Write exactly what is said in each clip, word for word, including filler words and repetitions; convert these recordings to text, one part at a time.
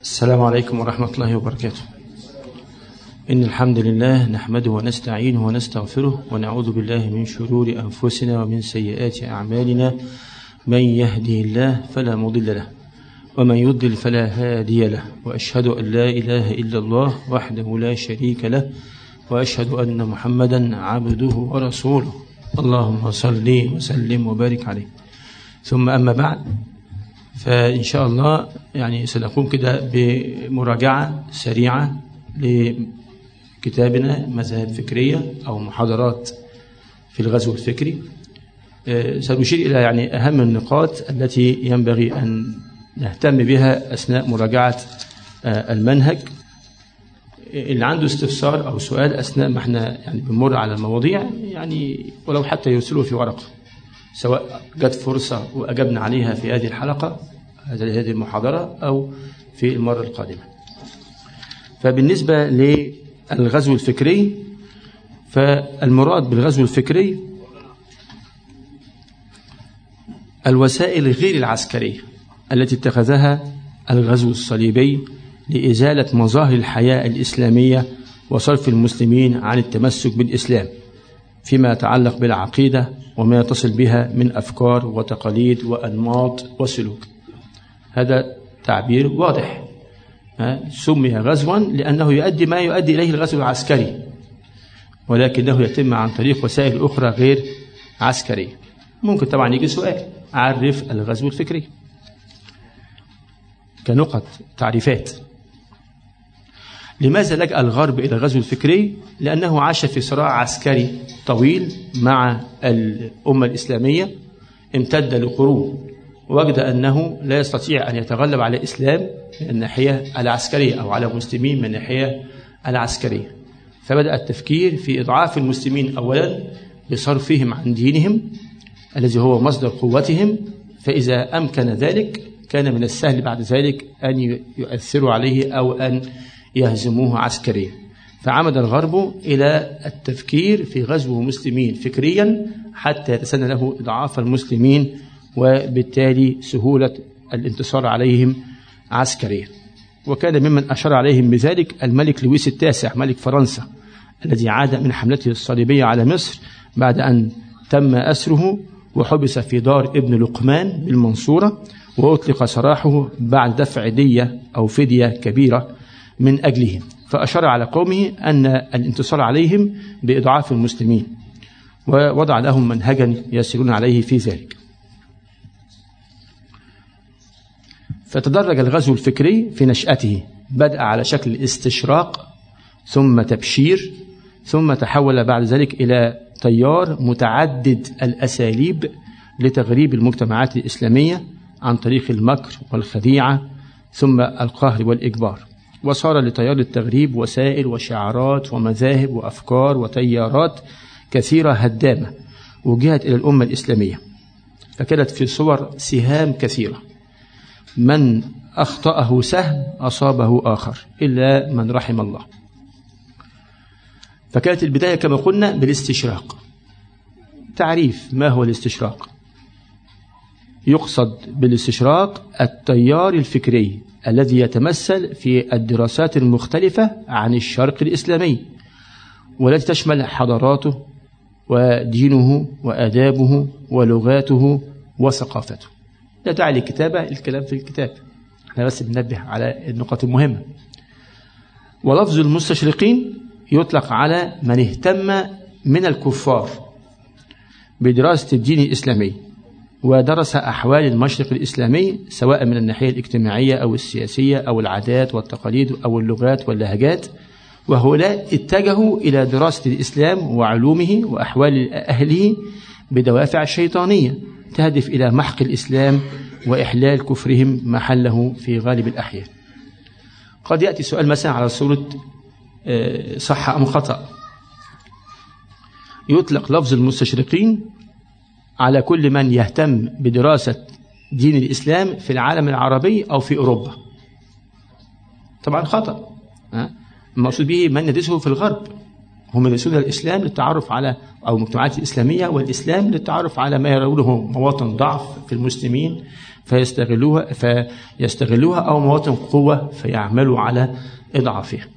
السلام عليكم ورحمة الله وبركاته. إن الحمد لله نحمده ونستعينه ونستغفره ونعوذ بالله من شرور أنفسنا ومن سيئات أعمالنا. من يهدي الله فلا مضل له ومن يضلل فلا هادي له، وأشهد أن لا إله إلا الله وحده لا شريك له، وأشهد أن محمدا عبده ورسوله. اللهم صل وسلم وبارك عليه. ثم أما بعد، فإن شاء الله يعني سنقوم كده بمراجعة سريعة لكتابنا مذاهب فكرية أو محاضرات في الغزو الفكري. سنشير إلى يعني أهم النقاط التي ينبغي أن نهتم بها أثناء مراجعة المنهج. اللي عنده استفسار أو سؤال أثناء ما احنا يعني بنمر على المواضيع، يعني ولو حتى يرسله في ورقة، سواء جت فرصة وأجبنا عليها في هذه الحلقة هذه المحاضرة أو في المرة القادمة. فبالنسبة للغزو الفكري، فالمراد بالغزو الفكري الوسائل غير العسكرية التي اتخذها الغزو الصليبي لإزالة مظاهر الحياة الإسلامية وصرف المسلمين عن التمسك بالإسلام فيما يتعلق بالعقيدة وما يتصل بها من أفكار وتقاليد وأنماط وسلوك. هذا تعبير واضح. سمي غزوا لأنه يؤدي ما يؤدي إليه الغزو العسكري، ولكنه يتم عن طريق وسائل أخرى غير عسكرية. ممكن طبعا يجي سؤال: عرف الغزو الفكري كنقط تعريفات. لماذا لجأ الغرب إلى الغزو الفكري؟ لأنه عاش في صراع عسكري طويل مع الأمة الإسلامية امتد لقرون، ووجد أنه لا يستطيع أن يتغلب على الإسلام من الناحية العسكرية أو على المسلمين من الناحية العسكرية، فبدأ التفكير في إضعاف المسلمين أولا بصرفهم عن دينهم الذي هو مصدر قوتهم، فإذا أمكن ذلك كان من السهل بعد ذلك أن يؤثروا عليه أو أن يهزموه عسكريا. فعمد الغرب إلى التفكير في غزو المسلمين فكريا حتى يتسنى له إضعاف المسلمين وبالتالي سهولة الانتصار عليهم عسكريا. وكان ممن أشار عليهم بذلك الملك لويس التاسع ملك فرنسا، الذي عاد من حملته الصليبية على مصر بعد أن تم أسره وحبس في دار ابن لقمان بالمنصورة، وأطلق سراحه بعد دفع دية أو فدية كبيرة من أجلهم. فأشار على قومه أن الانتصار عليهم بإضعاف المسلمين، ووضع لهم منهجا يسيرون عليه في ذلك. فتدرج الغزو الفكري في نشأته، بدأ على شكل استشراق ثم تبشير، ثم تحول بعد ذلك إلى تيار متعدد الأساليب لتغريب المجتمعات الإسلامية عن طريق المكر والخديعة ثم القهر والإجبار. وصار لتيار التغريب وسائل وشعارات ومذاهب وأفكار وتيارات كثيرة هدامة وجهت إلى الأمة الإسلامية، فكانت في صور سهام كثيرة. من أخطأه سهم أصابه آخر إلا من رحم الله. فكانت البداية كما قلنا بالاستشراق. تعريف: ما هو الاستشراق؟ يقصد بالاستشراق التيار الفكري الذي يتمثل في الدراسات المختلفة عن الشرق الإسلامي، والتي تشمل حضاراته ودينه وآدابه ولغاته وثقافته. لا داعي للكتابة، الكلام في الكتاب، احنا بس بننبه على النقاط المهمة. ولفظ المستشرقين يطلق على من اهتم من الكفار بدراسة الدين الإسلامي ودرس أحوال المشرق الإسلامي سواء من الناحية الاجتماعية أو السياسية أو العادات والتقاليد أو اللغات واللهجات، وهؤلاء اتجهوا إلى دراسة الإسلام وعلومه وأحوال أهله بدوافع شيطانية تهدف إلى محق الإسلام وإحلال كفرهم محله في غالب الأحيان. قد يأتي سؤال مثلا على صورة صح أم خطأ. يطلق لفظ المستشرقين على كل من يهتم بدراسة دين الإسلام في العالم العربي أو في أوروبا. طبعا خطأ، المقصود به من يدرسه في الغرب، هم يدرسون الإسلام للتعرف على أو المجتمعات الإسلامية والإسلام للتعرف على ما يرونه مواطن ضعف في المسلمين فيستغلوها فيستغلوها أو مواطن قوة فيعملوا على إضعافها.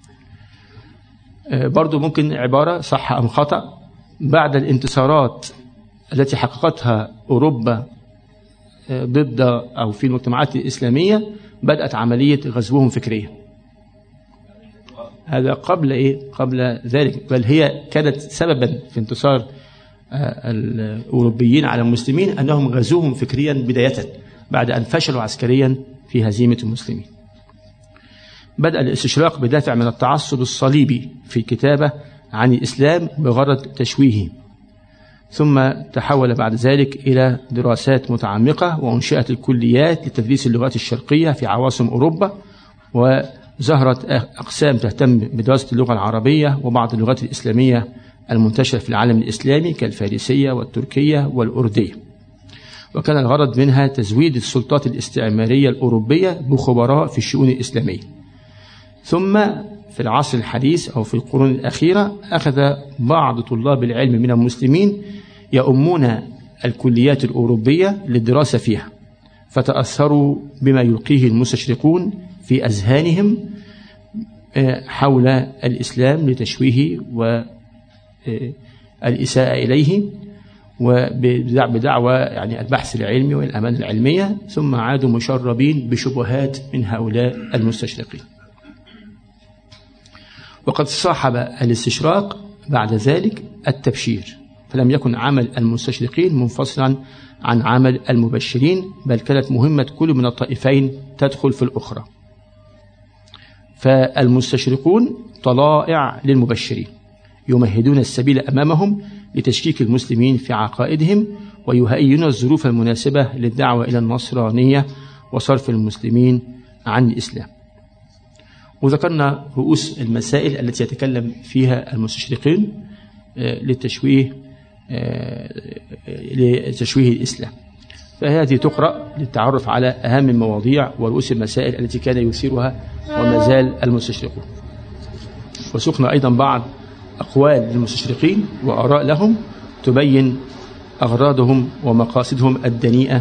برضو ممكن عبارة صح أم خطأ: بعد الانتصارات التي حققتها أوروبا ضد أو في المجتمعات الإسلامية بدأت عملية غزوهم فكريا. هذا قبل إيه؟ قبل ذلك، بل هي كانت سببا في انتصار الأوروبيين على المسلمين أنهم غزوهم فكريا بداية بعد أن فشلوا عسكريا في هزيمة المسلمين. بدأ الاستشراق بدافع من التعصب الصليبي في الكتابة عن الإسلام بغرض تشويهه، ثم تحول بعد ذلك إلى دراسات متعمقة وأنشئت الكليات لتدريس اللغات الشرقية في عواصم أوروبا، وظهرت أقسام تهتم بدراسة اللغة العربية وبعض اللغات الإسلامية المنتشرة في العالم الإسلامي كالفارسية والتركية والأردية، وكان الغرض منها تزويد السلطات الاستعمارية الأوروبية بخبراء في الشؤون الإسلامية. ثم في العصر الحديث أو في القرون الأخيرة أخذ بعض طلاب العلم من المسلمين يؤمون الكليات الأوروبية للدراسة فيها، فتأثروا بما يلقيه المستشرقون في أذهانهم حول الإسلام لتشويهه والإساءة إليه وبدعوى يعني البحث العلمي والأمانة العلمية، ثم عادوا مشربين بشبهات من هؤلاء المستشرقين. وقد صاحب الاستشراق بعد ذلك التبشير، فلم يكن عمل المستشرقين منفصلا عن عمل المبشرين، بل كانت مهمة كل من الطائفين تدخل في الأخرى. فالمستشرقون طلائع للمبشرين يمهدون السبيل أمامهم لتشكيك المسلمين في عقائدهم ويهيئون الظروف المناسبة للدعوة إلى النصرانية وصرف المسلمين عن الإسلام. وذكرنا رؤوس المسائل التي يتكلم فيها المستشرقين للتشويه لتشويه الإسلام، فهذه تقرأ للتعرف على أهم المواضيع ورؤوس المسائل التي كان يثيرها وما زال المستشرقون. وسقنا أيضا بعض أقوال للمستشرقين وآراء لهم تبين أغراضهم ومقاصدهم الدنيئة.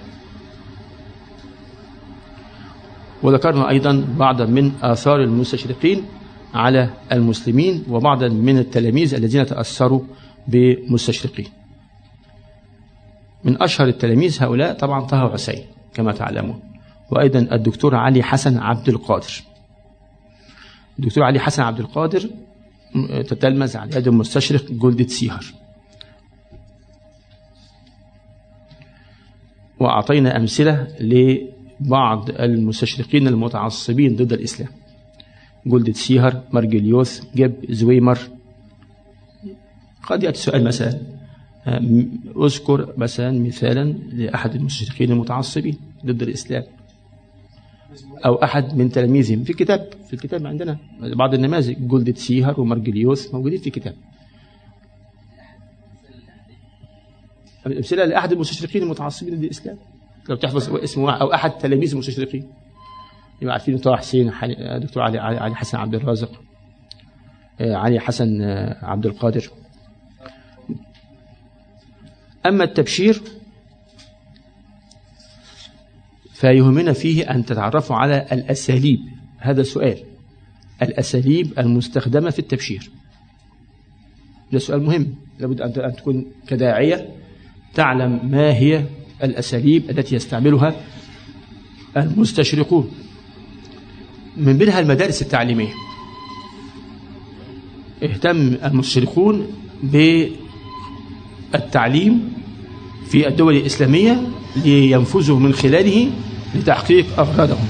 وذكرنا أيضا بعضا من آثار المستشرقين على المسلمين وبعضا من التلاميذ الذين تأثروا بمستشرقين. من أشهر التلاميذ هؤلاء طبعا طه حسين كما تعلمون، وأيضا الدكتور علي حسن عبد القادر. الدكتور علي حسن عبد القادر تتلمذ على يد المستشرق جولدة سيهر، وأعطينا أمثلة لبعض المستشرقين المتعصبين ضد الإسلام: جولدة سيهر، مرجليوس، جيب، زويمر. قد يأتي سؤال مثلا أذكر مثلا مثالا لأحد المستشرقين المتعصبين ضد الإسلام أو أحد من تلاميذهم. في كتاب في الكتاب عندنا بعض النماذج، جولدة سيهر ومرجليوس موجودين في كتاب. أمثلة لأحد المستشرقين المتعصبين ضد الإسلام لو تحفظ اسمه، أو أحد تلاميذ المستشرقين يبقى عارفين: طه حسين، دكتور علي علي حسن عبد الرازق، علي حسن عبد القادر. أما التبشير فيهمنا فيه أن تتعرفوا على الأساليب. هذا سؤال: الأساليب المستخدمة في التبشير. ده سؤال مهم، لابد أن تكون كداعية تعلم ما هي الأساليب التي يستعملها المستشرقون. من بينها المدارس التعليمية. اهتم المستشرقون بالتعليم في الدول الإسلامية لينفذوا من خلاله لتحقيق أغراضهم.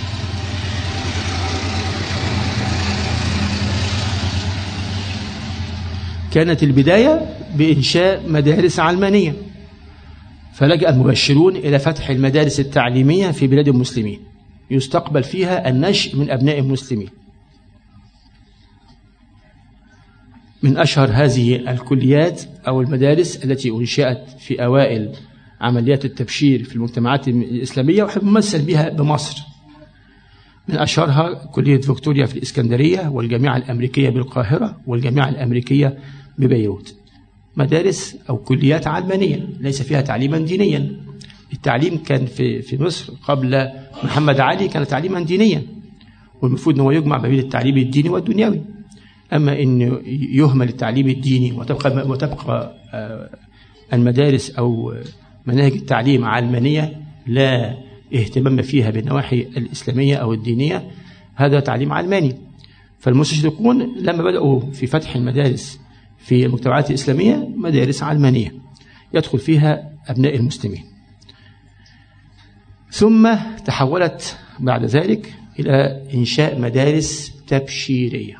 كانت البداية بإنشاء مدارس علمانية، فلجأ المبشرون إلى فتح المدارس التعليمية في بلاد المسلمين يستقبل فيها النشء من أبناء المسلمين. من أشهر هذه الكليات أو المدارس التي أنشأت في أوائل عمليات التبشير في المجتمعات الإسلامية وممثل بها بمصر من أشهرها كلية فيكتوريا في الإسكندرية، والجامعة الأمريكية بالقاهرة، والجامعة الأمريكية ببيروت. مدارس أو كليات علمانية ليس فيها تعليما دينيا. التعليم كان في في مصر قبل محمد علي كان تعليما دينيا، والمفروض أنه يجمع بين التعليم الديني والدنيوي. أما أن يهمل التعليم الديني وتبقى وتبقى المدارس أو مناهج التعليم علمانية لا اهتمام فيها بالنواحي الإسلامية أو الدينية، هذا تعليم علماني. فالمستشرقون لما بدأوا في فتح المدارس في المجتمعات الإسلامية مدارس علمانية يدخل فيها أبناء المسلمين، ثم تحولت بعد ذلك إلى إنشاء مدارس تبشيرية.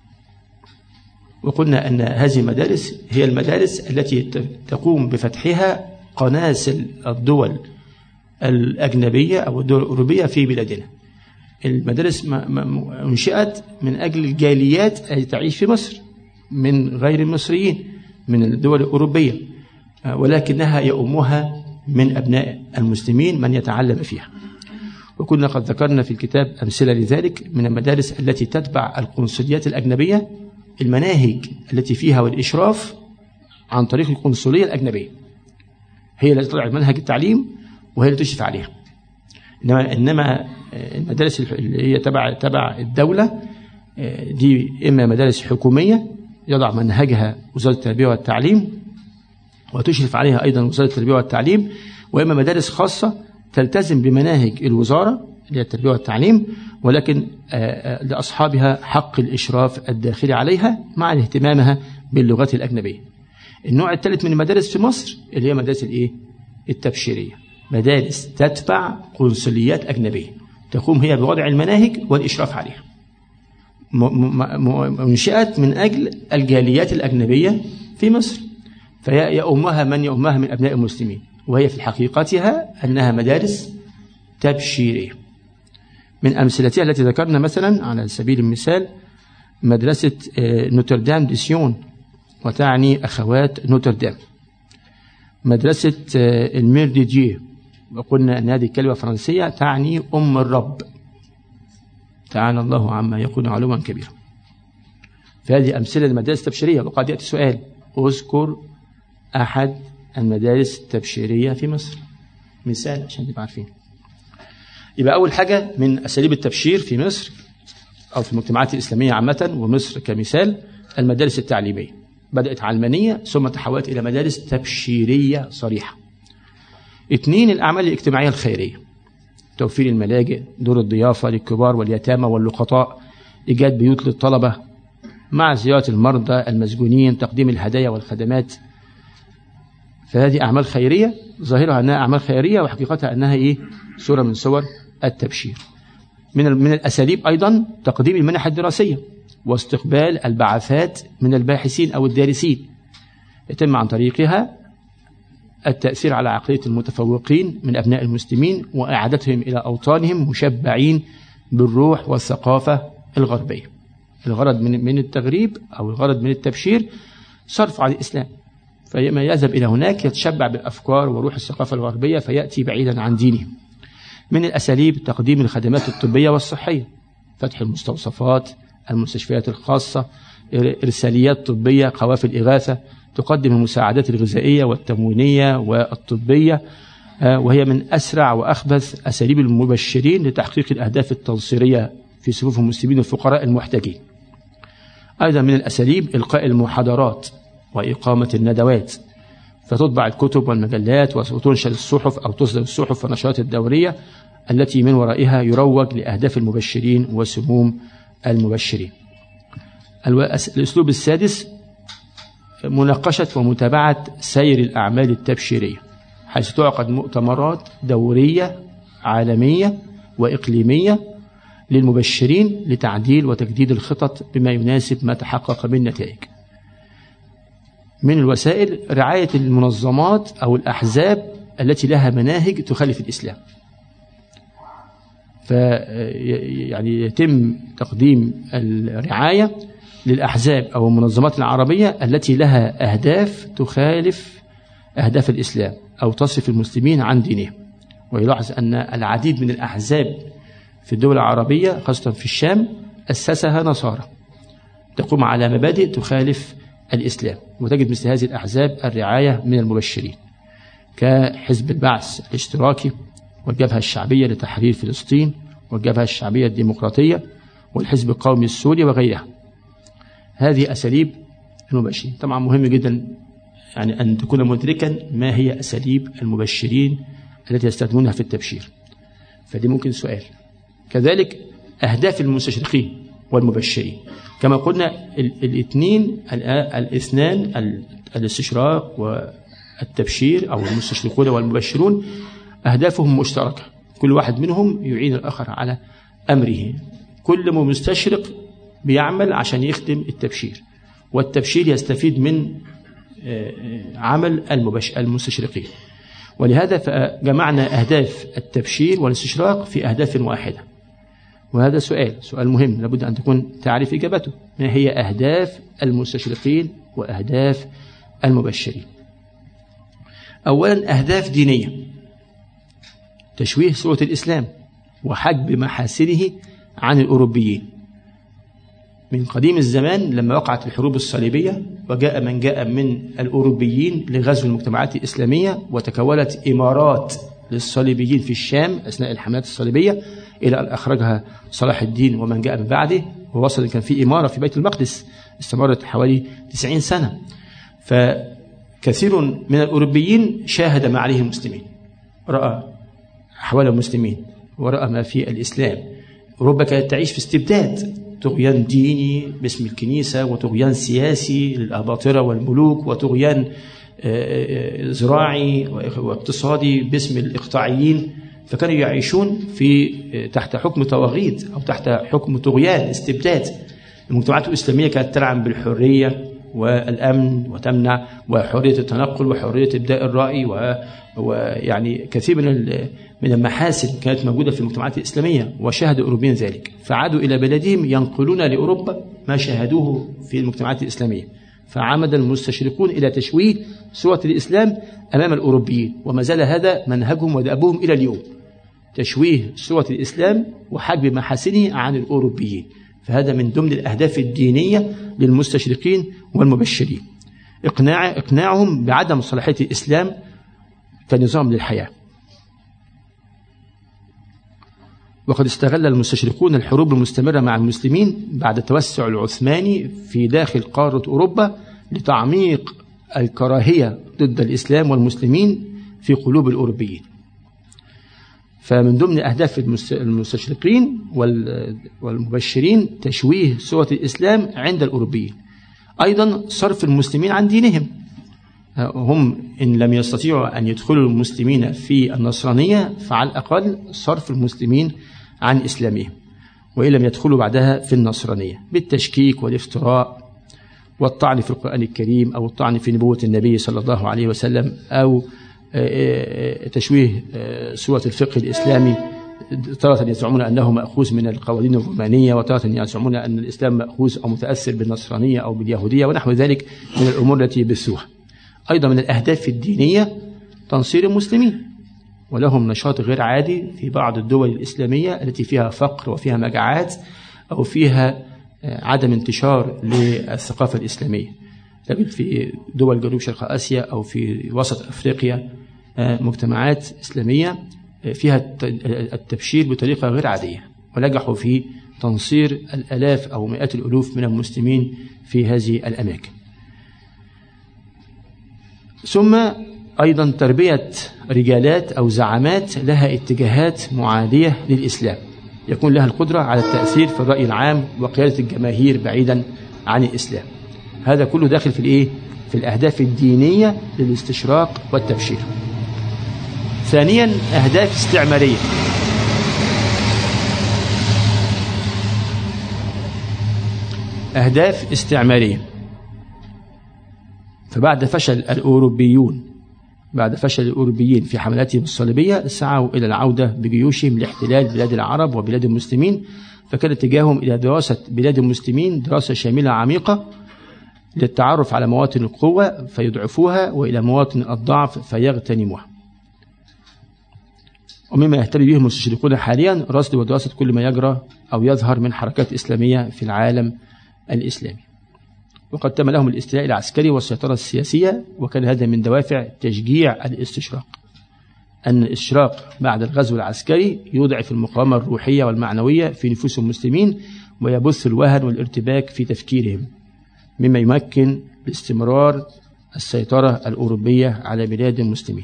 وقلنا أن هذه المدارس هي المدارس التي تقوم بفتحها قناصل الدول الأجنبية أو الدول الأوروبية في بلادنا. المدارس انشئت من أجل الجاليات التي تعيش في مصر من غير المصريين من الدول الأوروبية، ولكنها يؤمها من أبناء المسلمين من يتعلم فيها. وكنا قد ذكرنا في الكتاب أمثلة لذلك من المدارس التي تتبع القنصليات الأجنبية، المناهج التي فيها والإشراف عن طريق القنصلية الأجنبية هي التي تضع منهج التعليم وهي التي تشرف عليها. إنما إنما المدارس اللي هي تبع تبع الدولة دي إما مدارس حكومية يضع منهجها وزارة التربية والتعليم وتشرف عليها أيضا وزارة التربية والتعليم، وإما مدارس خاصة تلتزم بمناهج الوزارة اللي هي التربية والتعليم، ولكن لأصحابها حق الإشراف الداخلي عليها مع اهتمامها باللغات الأجنبية. النوع الثالث من المدارس في مصر اللي هي مدارس الإيه؟ التبشيرية، مدارس تتبع قنصليات أجنبية تقوم هي بوضع المناهج والإشراف عليها، منشأت من أجل الجاليات الأجنبية في مصر، فيأمها من يأمها من أبناء المسلمين، وهي في حقيقتها أنها مدارس تبشيرية. من أمثلتها التي ذكرنا مثلا على سبيل المثال مدرسة نوتردام دي سيون، وتعني أخوات نوتردام. مدرسة المير دي ديو، وقلنا أن هذه الكلمة فرنسية تعني أم الرب، تعالى الله عما يكون علوا كبيرا. فهذه أمثلة للمدارس التبشيرية. وقد يأتي سؤال، أذكر أحد المدارس التبشيرية في مصر مثال عشان نبقى عارفين. يبقى أول حاجة من أساليب التبشير في مصر أو في المجتمعات الإسلامية عامة ومصر كمثال المدارس التعليمية، بدأت علمانية ثم تحولت إلى مدارس تبشيرية صريحة. اثنين، الأعمال الاجتماعية الخيرية، توفير الملاجئ، دور الضيافة للكبار واليتامى واللقطاء، إيجاد بيوت للطلبة مع زيارة المرضى المسجونين، تقديم الهدايا والخدمات. فهذه أعمال خيرية ظاهرها أنها أعمال خيرية وحقيقتها أنها إيه؟ صورة من صور التبشير. من من الأساليب أيضا تقديم المنح الدراسية واستقبال البعثات من الباحثين أو الدارسين، يتم عن طريقها التأثير على عقلية المتفوقين من أبناء المسلمين وإعادتهم إلى أوطانهم مشبعين بالروح والثقافة الغربية. الغرض من من التغريب أو الغرض من التبشير صرف على الإسلام، فما يذهب إلى هناك يتشبع بالأفكار وروح الثقافة الغربية فيأتي بعيدا عن دينه. من الأساليب تقديم الخدمات الطبية والصحية، فتح المستوصفات، المستشفيات الخاصة، إرساليات طبية، قوافل إغاثة، تقدم المساعدات الغذائية والتموينية والطبية، وهي من أسرع وأخبث أساليب المبشرين لتحقيق الأهداف التنصيرية في صفوف المسلمين الفقراء المحتاجين. أيضا من الأساليب إلقاء المحاضرات وإقامة الندوات، فتطبع الكتب والمجلات وتنشر الصحف أو تصدر الصحف والنشرات الدورية التي من ورائها يروج لأهداف المبشرين وسموم المبشرين. الأسلوب السادس مناقشة ومتابعة سير الأعمال التبشيرية، حيث تعقد مؤتمرات دورية عالمية وإقليمية للمبشرين لتعديل وتجديد الخطط بما يناسب ما تحقق من نتائج. من الوسائل رعاية المنظمات أو الأحزاب التي لها مناهج تخالف الإسلام، فيعني يتم تقديم الرعاية للأحزاب أو المنظمات العربية التي لها أهداف تخالف أهداف الإسلام أو تصرف المسلمين عن دينهم. ويلاحظ أن العديد من الأحزاب في الدول العربية خاصة في الشام أسسها نصارى تقوم على مبادئ تخالف الإسلام، وتجد مثل هذه الأحزاب الرعاية من المبشرين كحزب البعث الاشتراكي والجبهة الشعبية لتحرير فلسطين والجبهة الشعبية الديمقراطية والحزب القومي السوري وغيرها. هذه أساليب المبشرين. طبعا مهم جدا يعني أن تكون مدركا ما هي أساليب المبشرين التي يستخدمونها في التبشير، فدي ممكن سؤال. كذلك أهداف المستشرقين والمبشرين كما قلنا الاثنين الاثنان الاستشراق والتبشير أو المستشرقون والمبشرون أهدافهم مشتركة، كل واحد منهم يعين الآخر على أمره. كل مستشرق بيعمل عشان يخدم التبشير، والتبشير يستفيد من عمل المستشرقين، ولهذا فجمعنا أهداف التبشير والاستشراق في أهداف واحدة. وهذا سؤال سؤال مهم لابد أن تكون تعرف إجابته. ما هي أهداف المستشرقين وأهداف المبشرين؟ أولا أهداف دينية، تشويه صورة الإسلام وحجب محاسنه عن الأوروبيين. من قديم الزمان لما وقعت الحروب الصليبية وجاء من جاء من الأوروبيين لغزو المجتمعات الإسلامية وتكونت إمارات للصليبيين في الشام أثناء الحملات الصليبية إلى أن أخرجها صلاح الدين ومن جاء من بعده، ووصل كان في إمارة في بيت المقدس استمرت حوالي تسعين سنة. فكثير من الأوروبيين شاهد ما عليه المسلمين، رأى أحوال المسلمين ورأى ما في الإسلام. أوروبا كانت تعيش في استبداد، طغيان ديني باسم الكنيسة، وطغيان سياسي للأباطرة والملوك، وطغيان زراعي واقتصادي باسم الإقطاعيين. فكانوا يعيشون في تحت حكم طواغيت أو تحت حكم طغيان استبداد. المجتمعات الإسلامية كانت تلعب بالحرية والأمن وتمنع وحرية التنقل وحرية إبداء الرأي، ويعني كثير من من المحاسن كانت موجودة في المجتمعات الإسلامية، وشاهد الأوروبيين ذلك، فعادوا إلى بلدهم ينقلون لأوروبا ما شاهدوه في المجتمعات الإسلامية. فعمد المستشرقون إلى تشويه صورة الإسلام أمام الأوروبيين، وما زال هذا منهجهم ودأبهم إلى اليوم، تشويه صورة الإسلام وحجب محاسنه عن الأوروبيين. فهذا من ضمن الأهداف الدينية للمستشرقين والمبشرين، إقناع إقناعهم بعدم صلاحية الإسلام كنظام للحياة. وقد استغل المستشرقون الحروب المستمرة مع المسلمين بعد التوسع العثماني في داخل قارة أوروبا لتعميق الكراهية ضد الإسلام والمسلمين في قلوب الأوروبيين. فمن ضمن أهداف المستشرقين والمبشرين تشويه صورة الإسلام عند الأوروبيين، أيضا صرف المسلمين عن دينهم. هم إن لم يستطيعوا أن يدخلوا المسلمين في النصرانية فعلى الأقل صرف المسلمين عن إسلامهم، وإن لم يدخلوا بعدها في النصرانية بالتشكيك والافتراء والطعن في القرآن الكريم أو الطعن في نبوة النبي صلى الله عليه وسلم أو تشويه صورة الفقه الإسلامي. تارة يزعمون أنه مأخوذ من القوانين الرومانية، وتارة يزعمون أن الإسلام مأخوذ أو متأثر بالنصرانية أو باليهودية ونحو ذلك من الأمور التي يبثوها. أيضا من الأهداف الدينية تنصير المسلمين، ولهم نشاط غير عادي في بعض الدول الإسلامية التي فيها فقر وفيها مجاعات أو فيها عدم انتشار للثقافة الإسلامية. تجد في دول جنوب شرق آسيا أو في وسط أفريقيا مجتمعات إسلامية فيها التبشير بطريقة غير عادية، ونجحوا في تنصير الآلاف أو مئات الألوف من المسلمين في هذه الأماكن. ثم أيضا تربية رجالات أو زعامات لها اتجاهات معادية للإسلام، يكون لها القدرة على التأثير في الرأي العام وقيادة الجماهير بعيدا عن الإسلام. هذا كله داخل في الإيه؟ في الأهداف الدينية للاستشراق والتبشير. ثانيا أهداف استعمارية. أهداف استعمارية. فبعد فشل الأوروبيون بعد فشل الأوروبيين في حملاتهم الصليبية سعوا إلى العودة بجيوشهم لاحتلال بلاد العرب وبلاد المسلمين، فكان اتجاههم إلى دراسة بلاد المسلمين دراسة شاملة عميقة للتعرف على مواطن القوة فيضعفوها وإلى مواطن الضعف فيغتنموها. ومما يهتم به المستشرقون حاليا رصد ودراسة كل ما يجرى أو يظهر من حركات إسلامية في العالم الإسلامي. وقد تم لهم الاستيلاء العسكري والسيطرة السياسية، وكان هذا من دوافع تشجيع الاستشراق، أن الاستشراق بعد الغزو العسكري يضعف المقاومة الروحية والمعنوية في نفوس المسلمين ويبث الوهن والارتباك في تفكيرهم، مما يمكن باستمرار السيطرة الأوروبية على بلاد المسلمين.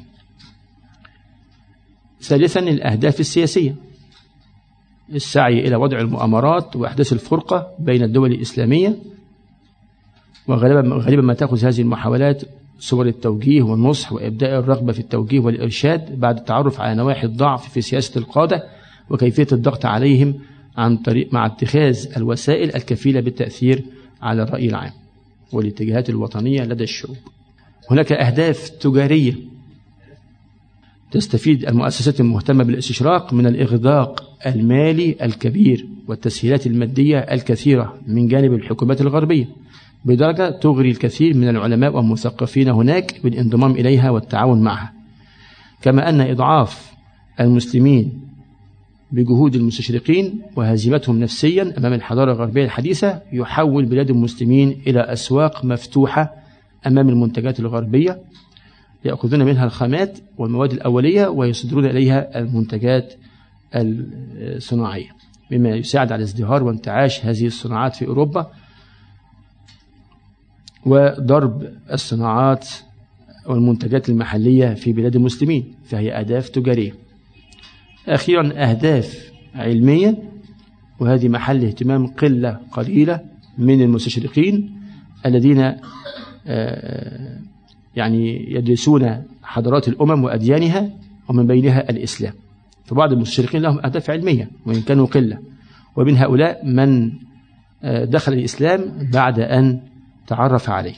ثالثا الأهداف السياسية، السعي إلى وضع المؤامرات وإحداث الفرقة بين الدول الإسلامية، وغالبا غالبا ما تأخذ هذه المحاولات صور التوجيه والنصح وإبداء الرغبة في التوجيه والإرشاد بعد التعرف على نواحي الضعف في سياسة القادة وكيفية الضغط عليهم عن طريق مع اتخاذ الوسائل الكفيلة بالتأثير على الرأي العام والاتجاهات الوطنية لدى الشعوب. هناك أهداف تجارية، تستفيد المؤسسات المهتمة بالاستشراق من الإغداق المالي الكبير والتسهيلات المادية الكثيرة من جانب الحكومات الغربية، بدرجة تغري الكثير من العلماء والمثقفين هناك بالانضمام إليها والتعاون معها. كما أن إضعاف المسلمين بجهود المستشرقين وهزيمتهم نفسيا أمام الحضارة الغربية الحديثة يحول بلاد المسلمين إلى أسواق مفتوحة أمام المنتجات الغربية، يأخذون منها الخامات والمواد الأولية ويصدرون إليها المنتجات الصناعية، مما يساعد على ازدهار وانتعاش هذه الصناعات في أوروبا وضرب الصناعات والمنتجات المحلية في بلاد المسلمين، فهي أهداف تجارية. أخيرا أهداف علمية، وهذه محل اهتمام قلة قليلة من المستشرقين الذين يعني يدرسون حضارات الأمم وأديانها ومن بينها الإسلام. فبعض المستشرقين لهم أهداف علمية وإن كانوا قلة، ومن هؤلاء من دخل الإسلام بعد أن تعرف عليه،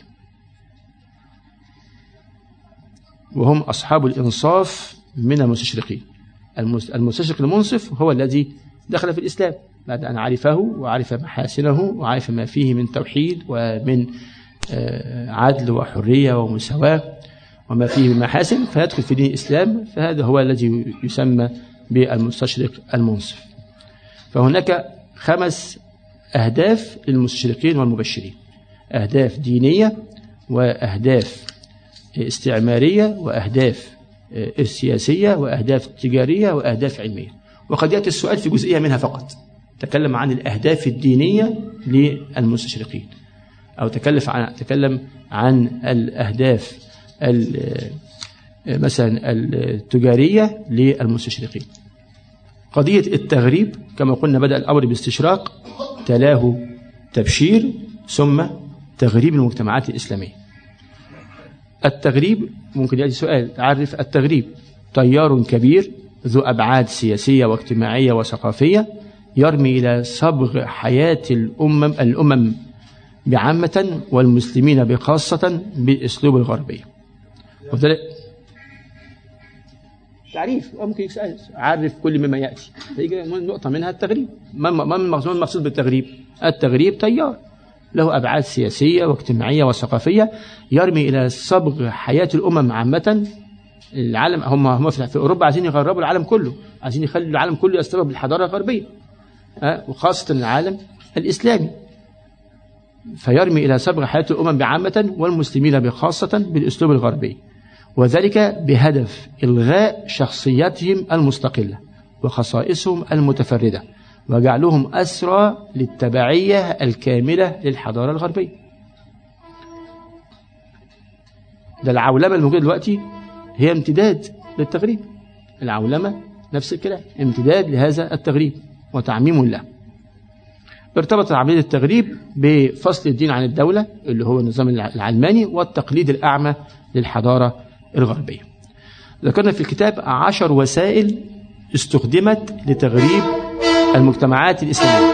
وهم أصحاب الإنصاف من المستشرقين. المستشرق المنصف هو الذي دخل في الإسلام بعد أن عرفه وعرف محاسنه وعرف ما فيه من توحيد ومن عدل وحرية ومساواة وما فيه من محاسن، فيدخل في دين الإسلام، فهذا هو الذي يسمى بالمستشرق المنصف. فهناك خمس أهداف للمستشرقين والمبشرين: أهداف دينية، وأهداف استعمارية، وأهداف سياسية، وأهداف تجارية، وأهداف علمية. وقد يأتي السؤال في جزئية منها فقط، تكلم عن الأهداف الدينية للمستشرقين، أو تكلف عن تكلم عن الأهداف مثلا التجارية للمستشرقين. قضية التغريب كما قلنا بدأ الأمر باستشراق، تلاه تبشير، ثم تغريب المجتمعات الإسلامية. التغريب ممكن يأتي سؤال، تعرف التغريب: تيار كبير ذو أبعاد سياسية واجتماعية وثقافية يرمي إلى صبغ حياة الأمم الأمم بعامة والمسلمين بخاصة بالأسلوب الغربي. وذلك تعريف ممكن يسأل، عرف كل مما يأتي، فيجي نقطة منها التغريب. ما المقصود بالتغريب؟ التغريب تيار له أبعاد سياسية واجتماعية وثقافية يرمي إلى صبغ حياة الأمم عامة. العالم هم هم في أوروبا عايزين يغربوا العالم كله، عايزين يخلوا العالم كله يستوعب بالحضارة الغربية، وخاصة العالم الإسلامي، فيرمي إلى صبغ حياة الأمم بعامة والمسلمين بخاصة بالأسلوب الغربي، وذلك بهدف إلغاء شخصياتهم المستقلة وخصائصهم المتفردة وجعلهم أسرى للتبعية الكاملة للحضارة الغربية. ده العولمة الموجودة دلوقتي هي امتداد للتغريب، العولمة نفس الكلام، امتداد لهذا التغريب وتعميم له. ارتبط عملية التغريب بفصل الدين عن الدولة اللي هو النظام العلماني والتقليد الأعمى للحضارة الغربية. ذكرنا في الكتاب عشر وسائل استخدمت لتغريب المجتمعات الإسلامية.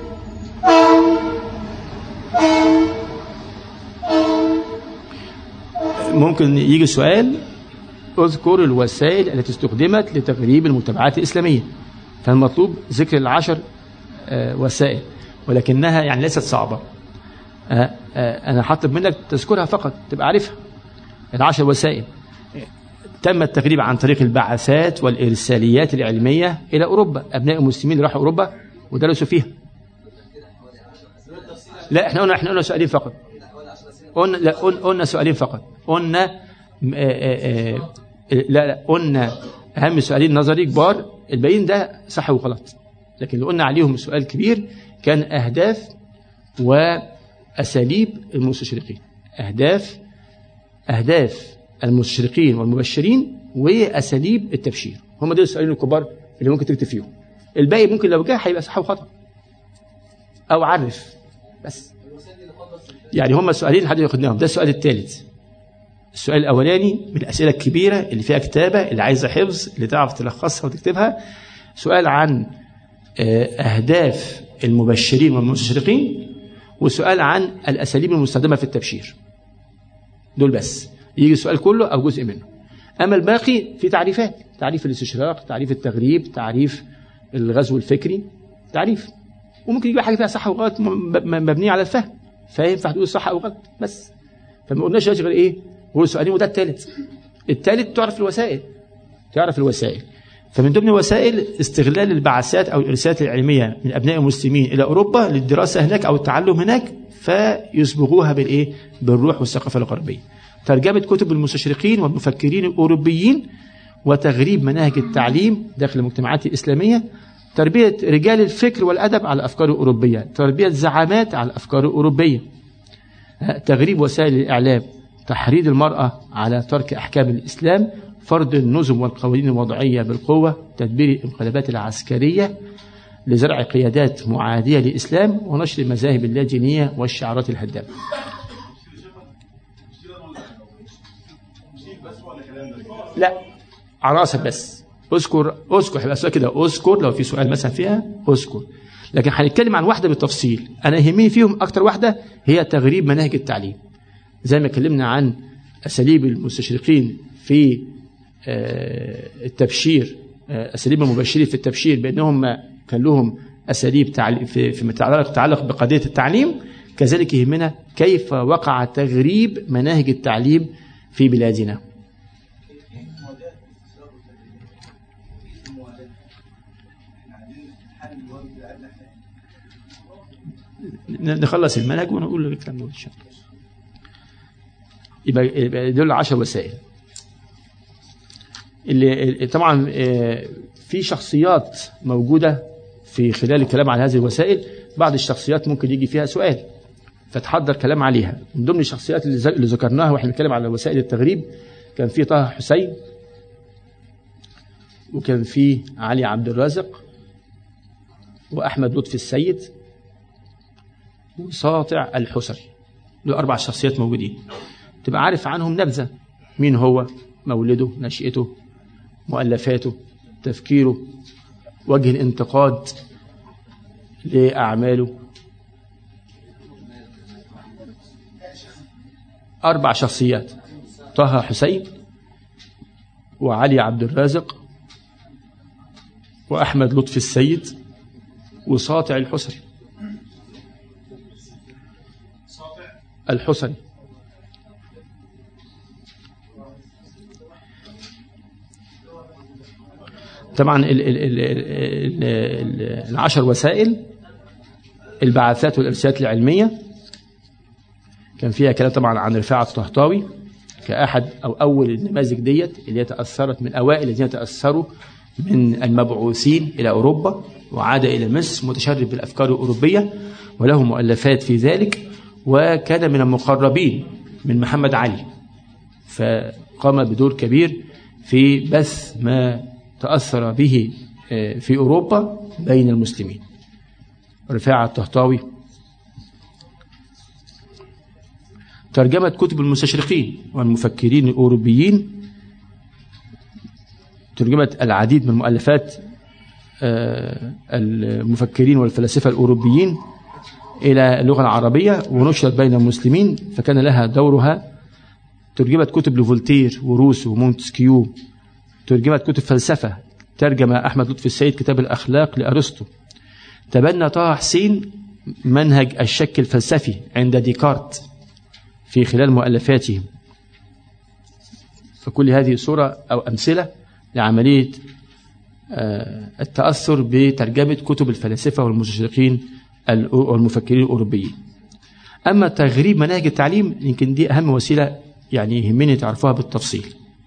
ممكن يجي سؤال، اذكر الوسائل التي استخدمت لتغريب المجتمعات الإسلامية، فالمطلوب ذكر العشر وسائل، ولكنها يعني ليست صعبة. أنا حاطب منك تذكرها فقط تبقى عارفها. العشر وسائل تم التغريب عن طريق البعثات والإرساليات العلمية إلى أوروبا. أبناء المسلمين راحوا أوروبا ودرسوا فيها. لا احنا قلنا احنا قلنا سؤالين فقط. قلنا لا قلنا سؤالين فقط. قلنا آآ آآ لا لا قلنا أهم سؤالين نظري كبار، الباقيين ده صح وغلط. لكن اللي قلنا عليهم سؤال كبير كان أهداف وأساليب المستشرقين. أهداف أهداف المستشرقين والمبشرين وأساليب التبشير. هم دول السؤالين الكبار اللي ممكن تكتب فيهم. الباقي ممكن لو جاء هيبقى صح وخطأ أو عرف بس. يعني هم السؤالين لحد ما خدناهم. ده السؤال الثالث. السؤال الأولاني من الأسئلة الكبيرة اللي فيها كتابة، اللي عايزة حفظ، اللي تعرف تلخصها وتكتبها. سؤال عن أهداف المبشرين والمستشرقين، وسؤال عن الأساليب المستخدمة في التبشير. دول بس يجي السؤال كله أو جزء منه. أما الباقي في تعريفات، تعريف الاستشراق، تعريف التغريب، تعريف الغزو الفكري، تعريف. وممكن يجي حاجة فيها صح وغلط مبنية على الفهم، فينفع تقول صح أو غلط بس. فما قلناش غير إيه؟ هو سؤالين وده الثالث. الثالث تعرف الوسائل، تعرف الوسائل. فمن ضمن الوسائل استغلال البعثات أو الإرسالات العلمية من أبناء المسلمين إلى أوروبا للدراسة هناك أو التعلم هناك، فيصبغوها بالإيه؟ بالروح والثقافة الغربية. ترجمة كتب المستشرقين والمفكرين الأوروبيين وتغريب مناهج التعليم داخل المجتمعات الإسلامية. تربية رجال الفكر والأدب على الأفكار الأوروبية. تربية زعامات على الأفكار الأوروبية. تغريب وسائل الإعلام. تحريض المرأة على ترك أحكام الإسلام. فرض النظم والقوانين الوضعية بالقوة. تدبير الانقلابات العسكرية لزرع قيادات معادية للإسلام ونشر المذاهب اللادينية والشعارات الهدامة. لا عراسة بس. اذكر اذكر هيبقى سؤال كده، اذكر لو في سؤال مثلا فيها اذكر. لكن هنتكلم عن واحدة بالتفصيل. أنا يهمني فيهم أكتر واحدة هي تغريب مناهج التعليم. زي ما اتكلمنا عن أساليب المستشرقين في التبشير، أساليب المبشرين في التبشير بأنهم كان لهم أساليب في فيما يتعلق بقضية التعليم، كذلك يهمنا كيف وقع تغريب مناهج التعليم في بلادنا. نخلص المنهج ونقول الكلام ده إن شاء الله. يبقى دول عشر وسائل. اللي طبعا في شخصيات موجودة في خلال الكلام على هذه الوسائل. بعض الشخصيات ممكن يجي فيها سؤال فتحضر كلام عليها. من ضمن الشخصيات اللي ذكرناها واحنا بنتكلم على وسائل التغريب كان في طه حسين، وكان في علي عبد الرازق، وأحمد لطفي السيد، وساطع الحسري. دول أربع شخصيات موجودين. تبقى عارف عنهم نبذة. مين هو؟ مولده، نشأته، مؤلفاته، تفكيره، وجه الانتقاد لأعماله. أربع شخصيات: طه حسين، وعلي عبد الرازق، وأحمد لطفي السيد، وساطع الحسري. الحسري طبعا ال ال ال ال ال العشر وسائل. البعثات والإرسالات العلمية كان فيها كلام طبعا عن رفاعة الطهطاوي كأحد أو أول النماذج ديت اللي تأثرت من أوائل الذين تأثروا من المبعوثين إلى أوروبا، وعاد إلى مصر متشرب بالأفكار الأوروبية وله مؤلفات في ذلك، وكان من المقربين من محمد علي، فقام بدور كبير في بث ما تأثر به في أوروبا بين المسلمين. رفاعة الطهطاوي. ترجمة كتب المستشرقين والمفكرين الأوروبيين. ترجمة العديد من مؤلفات المفكرين والفلاسفة الأوروبيين إلى اللغة العربية ونشرت بين المسلمين، فكان لها دورها. ترجمة كتب لفولتير وروسو ومونتسكيو. ترجمة كتب فلسفة. ترجم أحمد لطفي السيد كتاب الأخلاق لأرسطو. تبنى طه حسين منهج الشك الفلسفي عند ديكارت في خلال مؤلفاته. فكل هذه صورة أو أمثلة لعملية التأثر بترجمة كتب الفلاسفة والمستشرقين والمفكرين الأوروبيين. أما تغريب مناهج التعليم يمكن دي أهم وسيلة يعني يهمني تعرفوها بالتفصيل.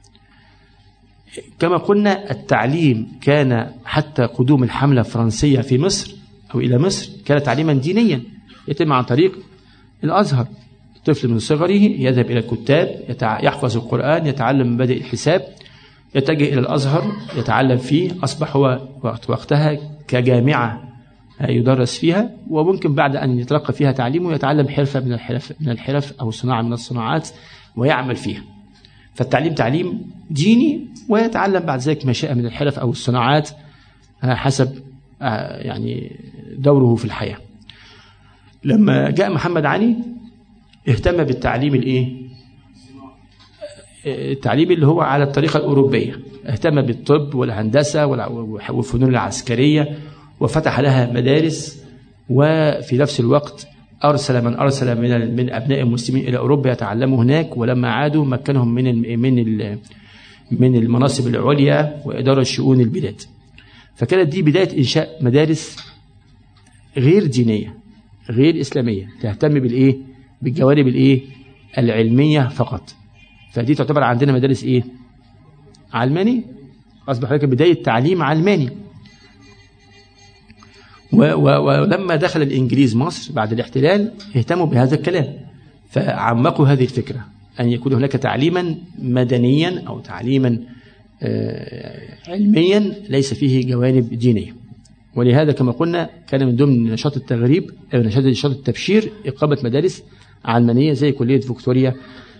كما قلنا التعليم كان حتى قدوم الحملة الفرنسية في مصر أو إلى مصر كان تعليما دينيا يتم عن طريق الأزهر. الطفل من صغره يذهب إلى الكتاب، يحفظ القرآن، يتعلم مبادئ الحساب، يتجه إلى الأزهر يتعلم فيه، أصبح هو وقتها كجامعة يدرس فيها، وممكن بعد أن يتلقى فيها تعليمه يتعلم حرفة من الحرف من الحرف أو صناعة من الصناعات ويعمل فيها. فالتعليم تعليم ديني، ويتعلم بعد ذلك ما شاء من الحرف أو الصناعات حسب يعني دوره في الحياة. لما جاء محمد علي اهتم بالتعليم الايه؟ التعليم اللي هو على الطريقة الأوروبية، اهتم بالطب والهندسة والفنون العسكرية وفتح لها مدارس، وفي نفس الوقت أرسل من أرسل من من أبناء المسلمين إلى أوروبا يتعلموا هناك، ولما عادوا مكنهم من من من المناصب العليا وإدارة شؤون البلاد. فكانت دي بداية إنشاء مدارس غير دينية غير إسلامية تهتم بالإيه؟ بالجوانب الإيه؟ العلمية فقط. فدي تعتبر عندنا مدارس إيه؟ علماني، أصبح لك بداية تعليم علماني. ولما دخل الإنجليز مصر بعد الاحتلال اهتموا بهذا الكلام، فعمقوا هذه الفكرة أن يكون هناك تعليما مدنيا أو تعليما علميا ليس فيه جوانب دينية. ولهذا كما قلنا كان من ضمن نشاط التغريب أو نشاط التبشير إقامة مدارس علمانية زي كلية فيكتوريا.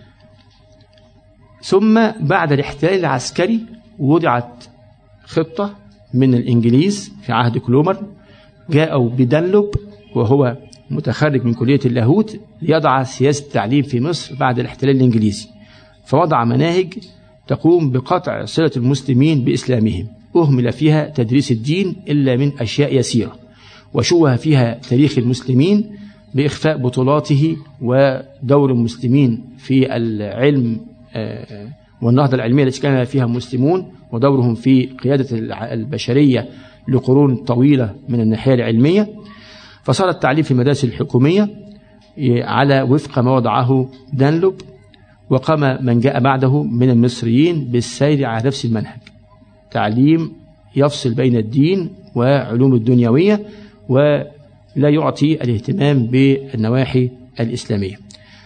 ثم بعد الاحتلال العسكري وضعت خطة من الإنجليز في عهد كلومر، جاءوا بدانلوب وهو متخرج من كلية اللاهوت ليضع سياسة التعليم في مصر بعد الاحتلال الإنجليزي. فوضع مناهج تقوم بقطع صلة المسلمين بإسلامهم، أهمل فيها تدريس الدين إلا من أشياء يسيرة، وشوه فيها تاريخ المسلمين بإخفاء بطولاته ودور المسلمين في العلم والنهضة العلمية التي كان فيها مسلمون، ودورهم في قيادة البشرية لقرون طويلة من الناحية العلمية. فصار التعليم في المدارس الحكومية على وفق ما وضعه دانلوب، وقام من جاء بعده من المصريين بالسير على نفس المنهج، تعليم يفصل بين الدين وعلوم الدنيوية ولا يعطي الاهتمام بالنواحي الإسلامية.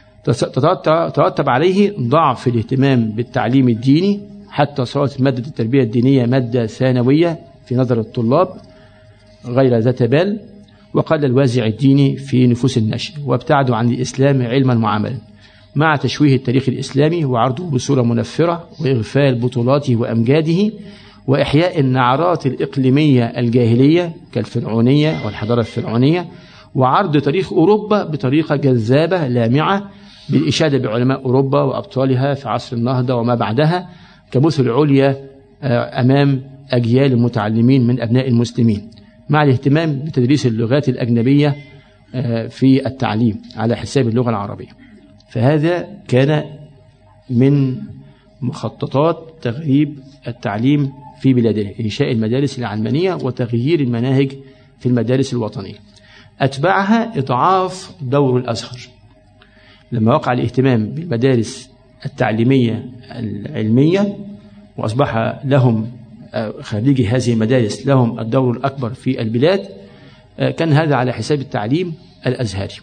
ترتب عليه ضعف الاهتمام بالتعليم الديني، حتى صارت مادة التربية الدينية مادة ثانوية في نظر الطلاب غير ذات بال، وقل الوازع الديني في نفوس النشء، وابتعدوا عن الإسلام علما وعملا، مع تشويه التاريخ الإسلامي وعرضه بصورة منفرة وإغفال بطولاته وأمجاده، وإحياء النعرات الإقليمية الجاهلية كالفرعونية والحضارة الفرعونية، وعرض تاريخ أوروبا بطريقة جذابة لامعة بالإشادة بعلماء أوروبا وأبطالها في عصر النهضة وما بعدها كمثل عليا أمام أجيال المتعلمين من أبناء المسلمين، مع الاهتمام بتدريس اللغات الأجنبية في التعليم على حساب اللغة العربية. فهذا كان من مخططات تغييب التعليم في بلادنا، إنشاء المدارس العلمانية وتغيير المناهج في المدارس الوطنية. أتبعها إضعاف دور الأزهر لما وقع الاهتمام بالمدارس التعليمية العلمية، وأصبح لهم خريجي هذه المدارس لهم الدور الأكبر في البلاد، كان هذا على حساب التعليم الأزهري.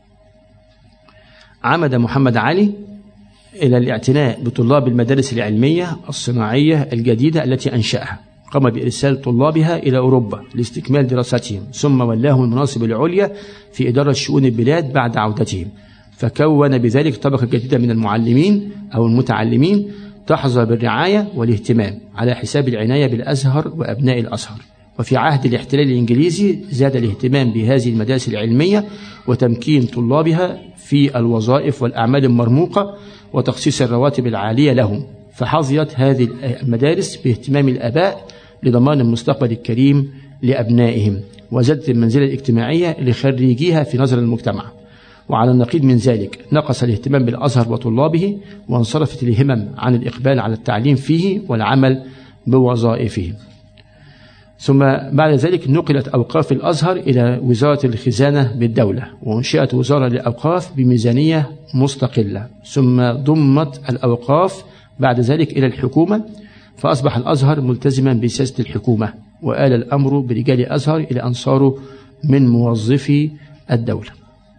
عمد محمد علي إلى الاعتناء بطلاب المدارس العلمية الصناعية الجديدة التي أنشأها، قام بإرسال طلابها إلى أوروبا لاستكمال دراستهم، ثم ولاهم المناصب العليا في إدارة شؤون البلاد بعد عودتهم، فكون بذلك طبقة جديدة من المعلمين أو المتعلمين تحظى بالرعاية والاهتمام على حساب العناية بالأزهر وأبناء الأزهر. وفي عهد الاحتلال الإنجليزي زاد الاهتمام بهذه المدارس العلمية وتمكين طلابها في الوظائف والأعمال المرموقة وتخصيص الرواتب العالية لهم، فحظيت هذه المدارس باهتمام الآباء لضمان المستقبل الكريم لأبنائهم، وزادت المنزلة الاجتماعية لخريجيها في نظر المجتمع. وعلى النقيض من ذلك نقص الاهتمام بالأزهر وطلابه، وانصرفت الهمم عن الإقبال على التعليم فيه والعمل بوظائفه. ثم بعد ذلك نقلت أوقاف الأزهر إلى وزارة الخزانة بالدولة، وانشئت وزارة للأوقاف بميزانية مستقلة، ثم ضمت الأوقاف بعد ذلك إلى الحكومة، فأصبح الأزهر ملتزما بسياسة الحكومة، وآل الأمر برجال أزهر إلى أن صاروا من موظفي الدولة.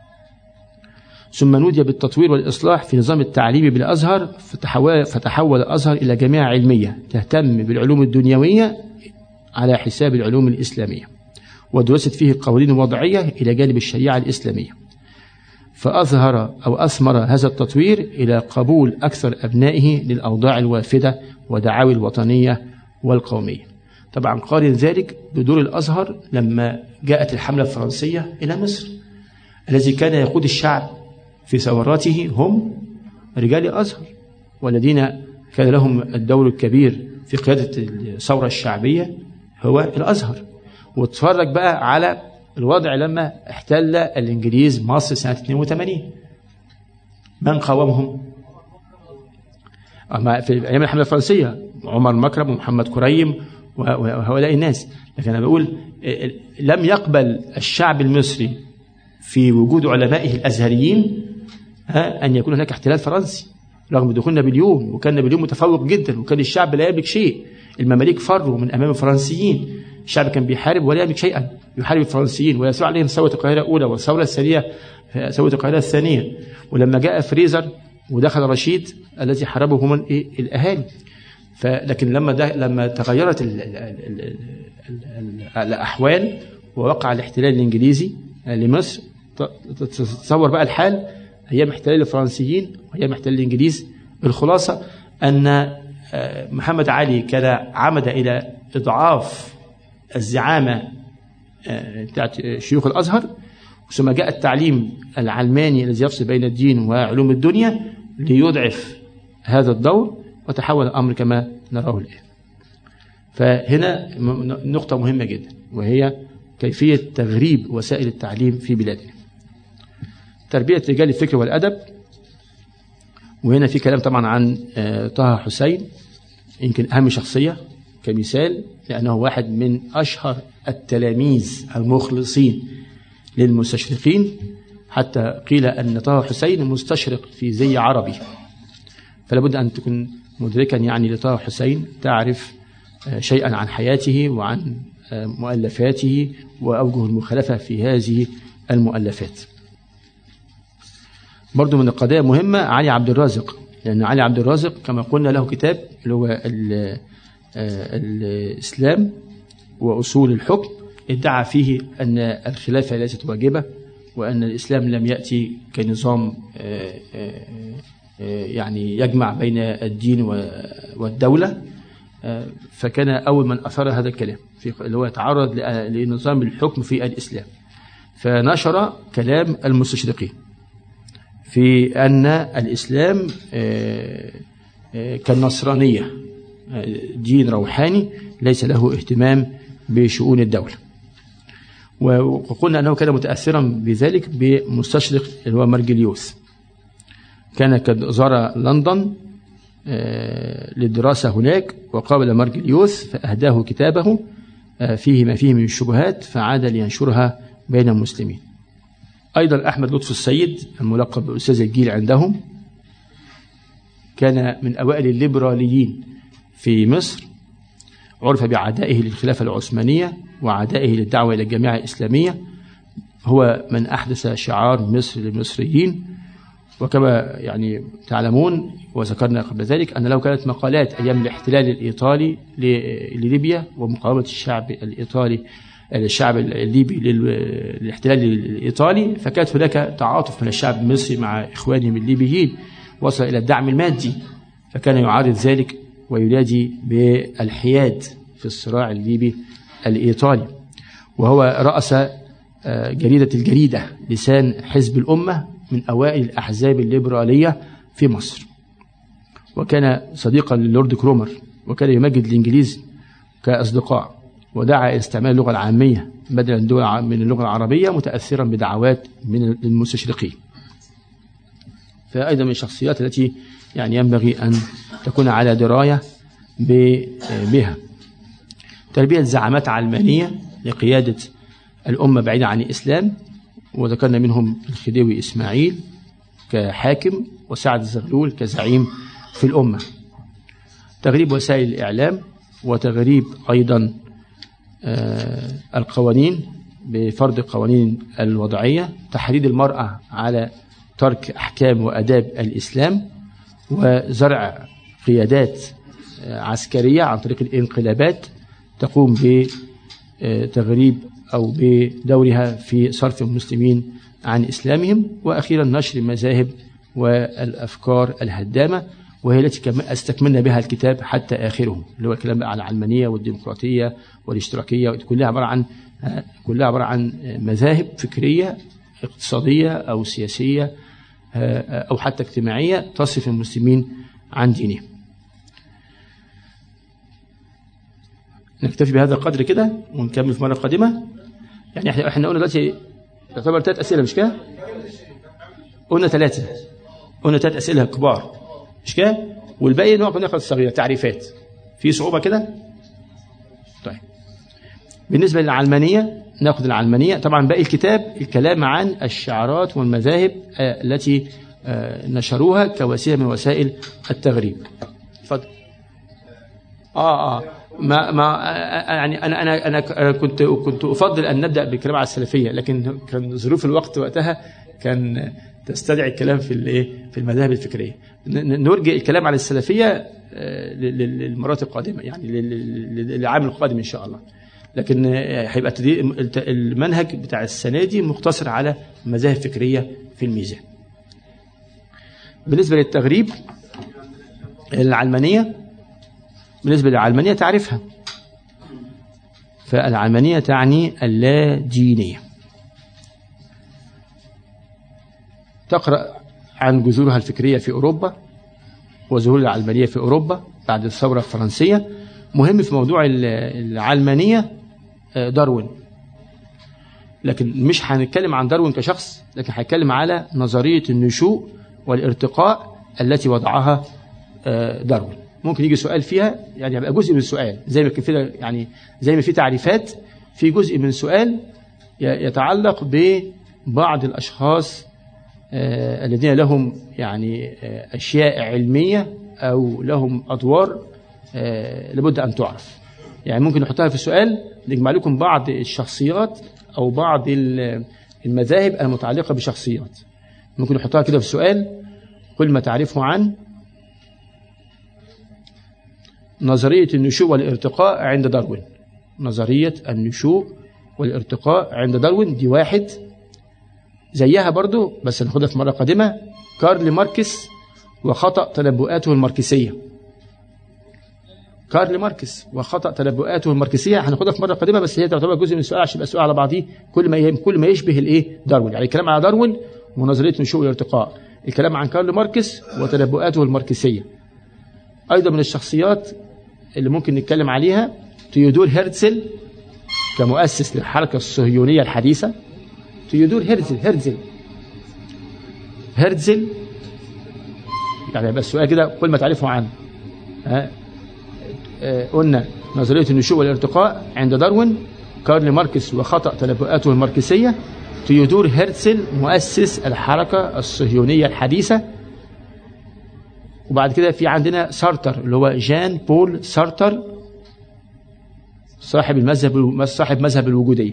ثم نودي بالتطوير والإصلاح في نظام التعليم بالأزهر، فتحول, فتحول الأزهر إلى جامعة علمية تهتم بالعلوم الدنيوية على حساب العلوم الإسلامية، ودرست فيه القوانين الوضعية إلى جانب الشريعة الإسلامية. فأظهر أو أثمر هذا التطوير إلى قبول أكثر أبنائه للأوضاع الوافدة ودعاوي الوطنية والقومية. طبعا قارن ذلك بدور الأزهر لما جاءت الحملة الفرنسية إلى مصر، الذي كان يقود الشعب في ثوراته هم رجال الأزهر، والذين كان لهم الدور الكبير في قيادة الثورة الشعبية هو الأزهر. واتفرج بقى على الوضع لما احتل الإنجليز مصر سنة اثنين وثمانين، من قاومهم؟ في أيام الحملة الفرنسية عمر مكرم ومحمد كريم وهؤلاء الناس. لكن أنا بقول لم يقبل الشعب المصري في وجود علمائه الأزهريين أن يكون هناك احتلال فرنسي، رغم دخول نابليون، وكان نابليون متفوق جدا، وكان الشعب لا يملك شيء. المماليك فروا من أمام الفرنسيين، الشعب كان بيحارب ولا يملك شيئا، يحارب الفرنسيين ويسوع عليهم ثورة القاهرة الأولى والثورة الثانية ثورة القاهرة الثانية. ولما جاء فريزر ودخل رشيد الذي حاربهم من إيه؟ الأهالي. فلكن لما ده لما تغيرت ال ال ال ال ال الأحوال ووقع الاحتلال الإنجليزي لمصر، تتصور بقى الحال أيام احتلال الفرنسيين وأيام احتلال الإنجليز. الخلاصة أن محمد علي كان عمد إلى إضعاف الزعامة بتاعت شيوخ الأزهر، ثم جاء التعليم العلماني الذي يفصل بين الدين وعلوم الدنيا ليضعف هذا الدور، وتحول الأمر كما نراه الآن. فهنا نقطة مهمة جدا، وهي كيفية تغريب وسائل التعليم في بلادنا. تربية رجال الفكر والأدب، وهنا في كلام طبعا عن طه حسين، يمكن أهم شخصية كمثال، لأنه واحد من أشهر التلاميذ المخلصين للمستشرقين، حتى قيل أن طه حسين مستشرق في زي عربي. فلا بد أن تكون مدركا يعني لطه حسين، تعرف شيئا عن حياته وعن مؤلفاته وأوجه المخالفة في هذه المؤلفات. برضو من القضايا مهمة علي عبد الرازق، لأن علي عبد الرازق كما قلنا له كتاب اللي هو الإسلام وأصول الحكم، ادعى فيه أن الخلافة ليست واجبة، وأن الإسلام لم يأتي كنظام يعني يجمع بين الدين والدولة. فكان أول من أثار هذا الكلام اللي هو يتعرض لنظام الحكم في الإسلام، فنشر كلام المستشرقين في أن الإسلام كالنصرانية دين روحاني ليس له اهتمام بشؤون الدولة. وقلنا أنه كان متأثرا بذلك بمستشرق اللي هو مارجليوس، كان قد زار لندن للدراسة هناك، وقابل مارجليوس فأهداه كتابه فيه ما فيه من الشبهات، فعاد لينشرها بين المسلمين. أيضا أحمد لطفي السيد الملقب بأستاذ الجيل عندهم، كان من أوائل الليبراليين في مصر، عرف بعدائه للخلافة العثمانية وعدائه للدعوة إلى الجامعة الإسلامية. هو من أحدث شعار مصر للمصريين، وكما يعني تعلمون وذكرنا قبل ذلك أن لو كانت مقالات أيام الاحتلال الإيطالي لليبيا ومقاومة الشعب الإيطالي الشعب الليبي للاحتلال الإيطالي، فكانت هناك تعاطف من الشعب المصري مع إخوانهم الليبيين، وصل إلى الدعم المادي، فكان يعارض ذلك وينادي بالحياد في الصراع الليبي الإيطالي. وهو رأس جريدة الجريدة لسان حزب الأمة، من أوائل الأحزاب الليبرالية في مصر، وكان صديقا للورد كرومر، وكان يمجد الإنجليز كأصدقاء، ودعا إلى استعمال اللغة العامية بدلا من اللغة العربية، متأثرا بدعوات من المستشرقين. فأيضا من الشخصيات التي يعني ينبغي أن تكون على دراية بها. تربية زعامات علمانية لقيادة الأمة بعيدة عن الإسلام، وذكرنا منهم الخديوي إسماعيل كحاكم وسعد الزغلول كزعيم في الأمة. تغريب وسائل الإعلام، وتغريب أيضا القوانين بفرض قوانين الوضعية، تحريض المرأة على ترك أحكام وأداب الإسلام، وزرع قيادات عسكرية عن طريق الانقلابات تقوم بتغريب أو بدورها في صرف المسلمين عن إسلامهم. وأخيرا نشر المذاهب والأفكار الهدامة، وهي التي استكملنا بها الكتاب حتى آخره، اللي هو الكلام على العلمانية والديمقراطية والاشتراكية، كلها عبارة عن كلها عبارة عن مذاهب فكرية اقتصادية أو سياسية أو حتى اجتماعية تصرف المسلمين عن دينهم. نكتفي بهذا القدر كده ونكمل في مرة قادمة. يعني احنا احنا قلنا دلوقتي يعتبر ثلاث أسئلة مش كده؟ قلنا ثلاثة قلنا ثلاث أسئلة كبار مش كده؟ والباقي نوع ناخد الصغيرة تعريفات. في صعوبة كده؟ طيب. بالنسبة للعلمانية ناخد العلمانية. طبعا باقي الكتاب الكلام عن الشعارات والمذاهب التي نشروها كوسيلة من وسائل التغريب. اتفضل. اه اه ما ما يعني انا انا انا كنت كنت افضل ان نبدا بالكلام على السلفيه، لكن كان ظروف الوقت وقتها كان تستدعي الكلام في الايه في المذاهب الفكريه. نرجع الكلام على السلفيه للمرات القادمه، يعني للعام القادم ان شاء الله. لكن هيبقى المنهج بتاع السنه دي مقتصر على مذاهب فكريه في الميزان. بالنسبه للتغريب العلمانيه، بالنسبة للعلمانية تعرفها، فالعلمانية تعني اللا دينية. تقرأ عن جذورها الفكرية في أوروبا وظهور العلمانية في أوروبا بعد الثورة الفرنسية. مهم في موضوع العلمانية داروين، لكن مش هنتكلم عن داروين كشخص، لكن هنتكلم على نظرية النشوء والارتقاء التي وضعها داروين. ممكن يجي سؤال فيها، يعني يبقى جزء من السؤال زي ما كده، يعني زي ما في تعريفات في جزء من السؤال يتعلق ببعض الأشخاص الذين لهم يعني أشياء علمية أو لهم أدوار لابد أن تعرف. يعني ممكن نحطها في السؤال، نجمع لكم بعض الشخصيات أو بعض المذاهب المتعلقة بشخصيات. ممكن نحطها كده في السؤال، كل ما تعرفه عن نظرية النشوء والارتقاء عند داروين. نظرية النشوء والارتقاء عند داروين دي واحد. زيها برضو بس ناخدها في مرة قادمة، كارل ماركس وخطأ تنبؤاته الماركسية. كارل ماركس وخطأ تنبؤاته الماركسية هناخدها في مرة قادمة، بس هي تعتبر جزء من السؤال عشان يبقى السؤال على بعضيه، كل ما كل ما يشبه الايه داروين. يعني الكلام على داروين ونظرية النشوء والارتقاء، الكلام عن كارل ماركس وتنبؤاته الماركسية. أيضا من الشخصيات اللي ممكن نتكلم عليها تيودور هيرتزل كمؤسس للحركة الصهيونية الحديثة. تيودور هيرتزل هيرتزل هيرتزل يعني بس السؤال كده كل ما تعرفه عنه. ها آه قلنا نظرية النشوء والارتقاء عند داروين، كارل ماركس وخطأ تنبؤاته الماركسية، تيودور هيرتزل مؤسس الحركة الصهيونية الحديثة. وبعد كده في عندنا سارتر اللي هو جان بول سارتر، صاحب المذهب صاحب مذهب الوجودية.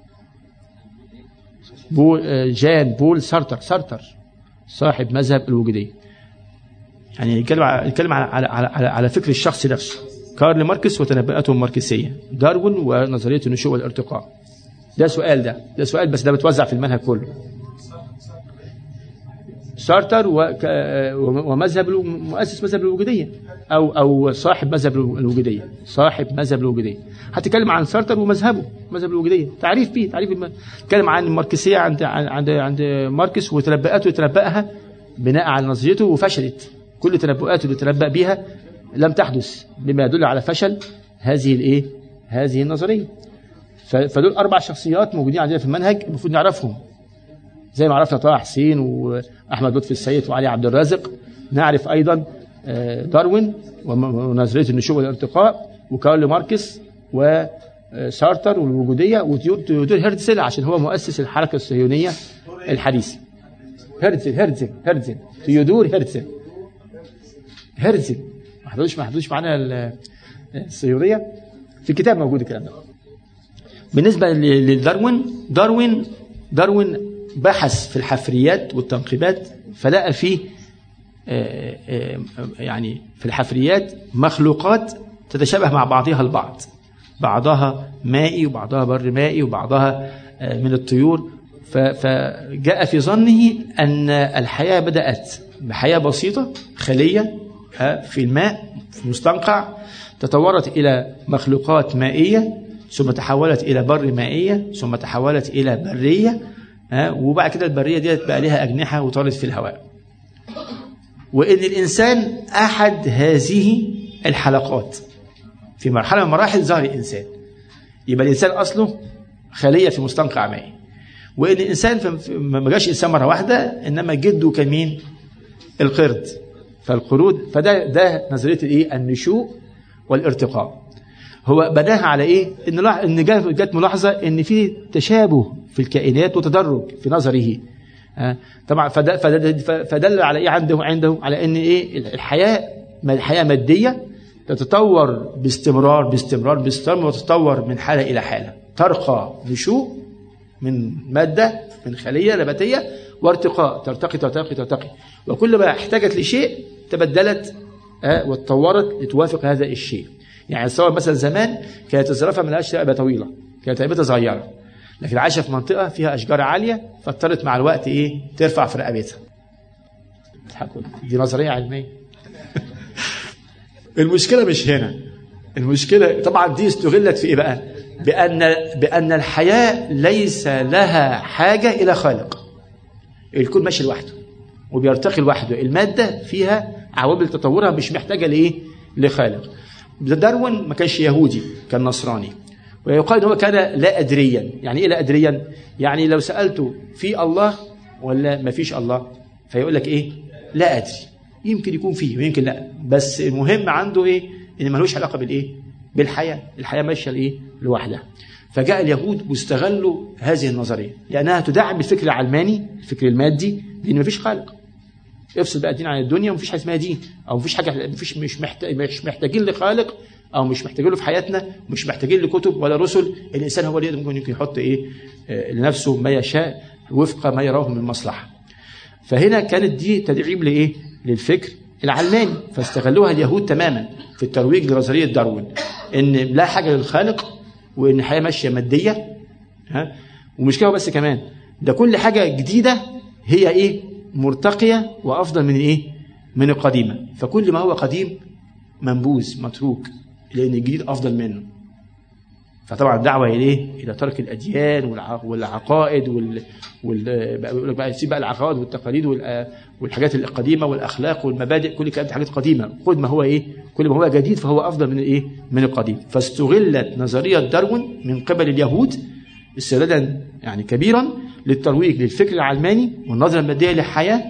بو جان بول سارتر سارتر صاحب مذهب الوجودية. يعني يتكلم يتكلم على على على على فكر الشخص نفسه. كارل ماركس وتنبؤاته الماركسية، داروين ونظرية النشوء والارتقاء. ده سؤال ده ده سؤال بس ده بتوزع في المنهج كله. سارتر ومذهب مؤسس مذهب الوجودية أو أو صاحب مذهب الوجودية، صاحب مذهب الوجودية. هتكلم عن سارتر ومذهبه مذهب الوجودية، تعريف فيه تعريف الم... تكلم عن الماركسية عند عند عند ماركس وتنبؤاته تنبأها بناء على نظريته وفشلت. كل تنبؤاته اللي تنبأ بها لم تحدث، بما يدل على فشل هذه الايه هذه النظرية. فدول أربع شخصيات موجودين عندنا في المنهج المفروض نعرفهم. زي ما عرفنا طه حسين وأحمد لطفي السيد وعلي عبد الرازق، نعرف أيضا داروين ونظرية النشوء والارتقاء وكارل ماركس وسارتر والوجودية وتيودور هيرتزل عشان هو مؤسس الحركة الصهيونية الحديثة. هيرتزل هيرتزل هيرتزل تيودور هيرتزل هيرتزل ما حدوش ما حدوش معانا الصهيونية في الكتاب موجود الكلام ده. بالنسبة لداروين داروين داروين بحث في الحفريات والتنقيبات فلقى فيه يعني في الحفريات مخلوقات تتشابه مع بعضها البعض، بعضها مائي وبعضها بر مائي وبعضها من الطيور. فجاء في ظنه أن الحياة بدأت بحياة بسيطة خلية في الماء في مستنقع، تطورت إلى مخلوقات مائية ثم تحولت إلى بر مائية ثم تحولت إلى برية، وبعد كده البرية دي بقى لها أجنحة وطارت في الهواء. وإن الإنسان أحد هذه الحلقات في مرحلة من مراحل ظهر الإنسان. يبقى الإنسان أصله خلية في مستنقع مائي، وإن الإنسان ما جاش إنسان مرة واحدة، إنما جده كان مين؟ القرد. فالقرود فده ده نظرية الإيه؟ النشوء والارتقاء. هو بناها على إيه؟ إن إن جت ملاحظة إن في تشابه في الكائنات وتدرج في نظره. طبعا فدل على إيه عنده عنده على إن إيه الحياة الحياة مادية تتطور باستمرار باستمرار باستمرار وتتطور من حالة إلى حالة، ترقى نشوء من مادة من خلية نباتية وارتقاء ترتقي ترتقي ترتقي، وكل ما احتاجت لشيء تبدلت واتطورت لتوافق هذا الشيء. يعني سواء مثلا زمان كانت الزرافة ملهاش رقبة طويلة، كانت رقبتها صغيرة، لكن عايشة في منطقة فيها أشجار عالية فاضطرت مع الوقت إيه ترفع في رقبتها. دي نظرية علمية. المشكلة مش هنا، المشكلة طبعا دي استغلت في إيه بقى؟ بأن بأن الحياة ليس لها حاجة إلى خالق. الكون ماشي لوحده وبيرتقي لوحده، المادة فيها عوامل تطورها مش محتاجة لإيه؟ لخالق. داروين ما كانش يهودي، كان نصراني، ويقال هو كان لا أدريا. يعني إيه لا أدريا؟ يعني لو سألته في الله ولا ما فيش الله فيقول لك إيه؟ لا أدري، يمكن يكون فيه ويمكن لا، بس المهم عنده إيه؟ إن ملوش علاقة بالإيه؟ بالحياة، الحياة ماشية لإيه؟ لوحدها. فجاء اليهود واستغلوا هذه النظرية لأنها تدعم الفكر العلماني الفكر المادي، لأن ما فيش خالق. افصل بقى الدين عن الدنيا ومفيش حاجة اسمها دين، أو مفيش حاجة مفيش مش محتاج مش محتاجين لخالق، أو مش محتاجين له في حياتنا، مش محتاجين لكتب ولا رسل. الإنسان هو اللي ممكن يمكن يحط إيه آه لنفسه ما يشاء وفق ما يراه من المصلحة. فهنا كانت دي تدعيم لإيه؟ للفكر العلماني، فاستغلوها اليهود تماما في الترويج لنظرية داروين إن لا حاجة للخالق وإن الحياة ماشية مادية. ها ومش كده بس كمان، ده كل حاجة جديدة هي إيه؟ مرتقية وأفضل من إيه؟ من القديمة. فكل ما هو قديم منبوذ متروك لأن الجديد أفضل منه. فطبعا دعوة إليه إلى ترك الأديان والعقائد وال وال بقى يسيب بقى العقائد والتقاليد والحاجات القديمة والأخلاق والمبادئ، كل كلام دي حاجات قديمة. كل ما هو إيه؟ كل ما هو جديد فهو أفضل من إيه؟ من القديم. فاستغلت نظرية داروين من قبل اليهود استغلالا يعني كبيرا للترويج للفكر العلماني والنظرة المادية للحياة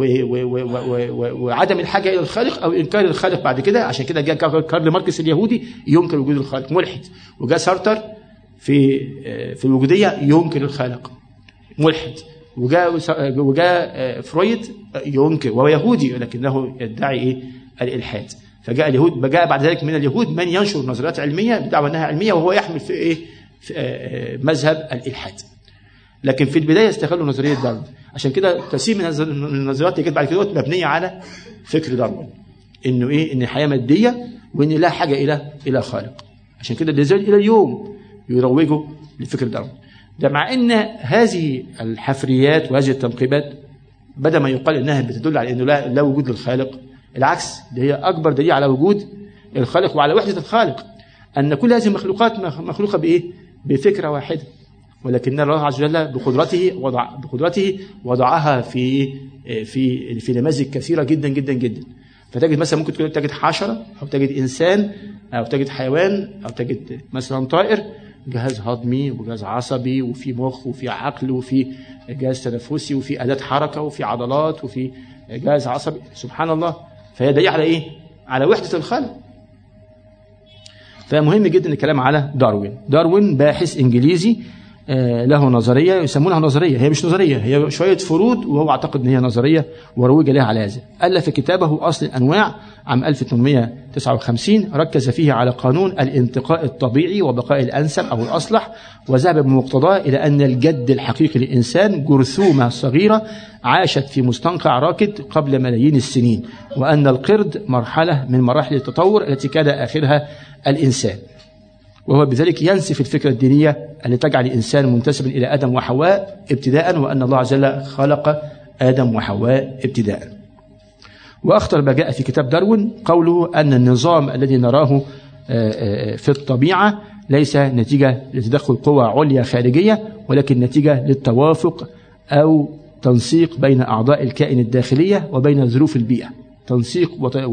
وعدم الحاجة إلى الخالق أو إنكار الخالق بعد كده. عشان كده جاء كارل ماركس اليهودي ينكر وجود الخالق ملحد، وجاء سارتر في في الوجودية ينكر الخالق ملحد، وجاء وجاء فرويد ينكر وهو يهودي لكنه يدعي إيه؟ الإلحاد. فجاء اليهود جاء بعد ذلك من اليهود من ينشر نظريات علمية بدعوى أنها علمية وهو يحمل في إيه؟ في مذهب الإلحاد. لكن في البداية استغلوا نظرية داروين. عشان كده تسيم من النظريات اللي جت بعد كده مبنية على فكر داروين إنه إيه؟ إن الحياة مادية وإن لا حاجة إلى إلى خالق. عشان كده لازال إلى اليوم يروجوا لفكر داروين ده، مع إن هذه الحفريات وهذه التنقيبات بدل ما يقال إنها بتدل على إنه لا, لا وجود للخالق، العكس، دي هي أكبر دليل على وجود الخالق وعلى وحدة الخالق، أن كل هذه المخلوقات مخلوقة بإيه؟ بفكرة واحدة، ولكن الله عز وجل بقدرته وضع بقدرته وضعها في في في نماذج كثيرة جدا جدا جدا. فتجد مثلا ممكن تجد حشرة أو تجد إنسان أو تجد حيوان أو تجد مثلا طائر جهاز هضمي وجهاز عصبي وفي مخ وفي عقل وفي جهاز تنفسي وفي أداة حركة وفي عضلات وفي جهاز عصبي، سبحان الله. فهي دليل على إيه؟ على وحدة الخلق. فمهم جدا الكلام على داروين. داروين باحث إنجليزي له نظرية يسمونها نظرية، هي مش نظرية، هي شوية فروض وهو اعتقد ان هي نظرية وروج لها على هذا. ألف كتابه أصل الأنواع عام ألف وثمانمائة وتسعة وخمسين، ركز فيه على قانون الانتقاء الطبيعي وبقاء الأنسب أو الأصلح، وذهب بمقتضاه إلى أن الجد الحقيقي للإنسان جرثومة صغيرة عاشت في مستنقع راكد قبل ملايين السنين، وأن القرد مرحلة من مراحل التطور التي كان آخرها الإنسان. وهو بذلك ينسف الفكرة الدينية التي تجعل الإنسان منتسبا إلى آدم وحواء ابتداء، وأن الله عز وجل خلق آدم وحواء ابتداء. وأخطر ما جاء في كتاب داروين قوله أن النظام الذي نراه في الطبيعة ليس نتيجة لتدخل قوى عليا خارجية، ولكن نتيجة للتوافق أو تنسيق بين أعضاء الكائن الداخلية وبين ظروف البيئة، تنسيق